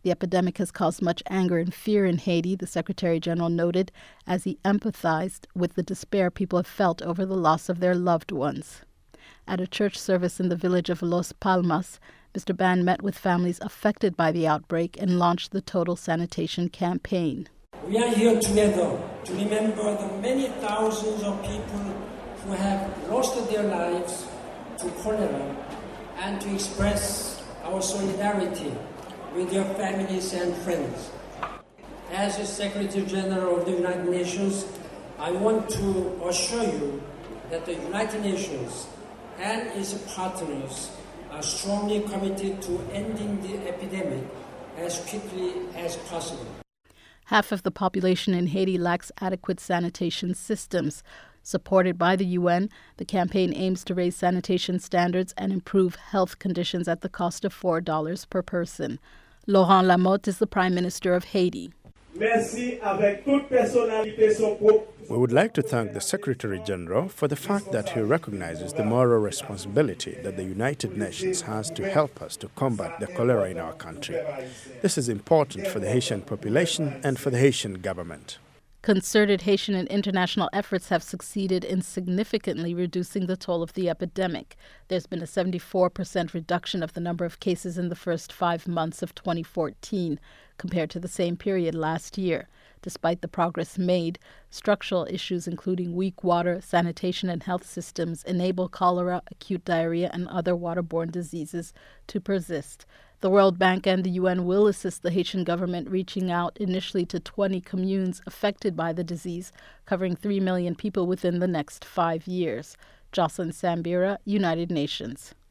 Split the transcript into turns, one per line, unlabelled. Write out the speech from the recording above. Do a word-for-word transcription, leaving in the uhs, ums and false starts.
The epidemic has caused much anger and fear in Haiti, the Secretary General noted, as he empathized with the despair people have felt over the loss of their loved ones. At a church service in the village of Los Palmas, Mister Ban met with families affected by the outbreak and launched the Total Sanitation Campaign.
We are here together to remember the many thousands of people who have lost their lives to cholera and to express our solidarity with their families and friends. As the Secretary General of the United Nations, I want to assure you that the United Nations and its partners are strongly committed to ending the epidemic as quickly as possible.
Half of the population in Haiti lacks adequate sanitation systems. Supported by the U N, the campaign aims to raise sanitation standards and improve health conditions at the cost of four dollars per person. Laurent Lamotte is the Prime Minister of Haiti.
Merci avec toute personnalité son propre.
We would like to thank the Secretary General for the fact that he recognizes the moral responsibility that the United Nations has to help us to combat the cholera in our country. This is important for the Haitian population and for the Haitian government.
Concerted Haitian and international efforts have succeeded in significantly reducing the toll of the epidemic. There's been a seventy-four percent reduction of the number of cases in the first five months of twenty fourteen compared to the same period last year. Despite the progress made, structural issues including weak water, sanitation, and health systems enable cholera, acute diarrhea, and other waterborne diseases to persist. The World Bank and the U N will assist the Haitian government reaching out initially to twenty communes affected by the disease, covering three million people within the next five years. Jocelyn Sambira, United Nations.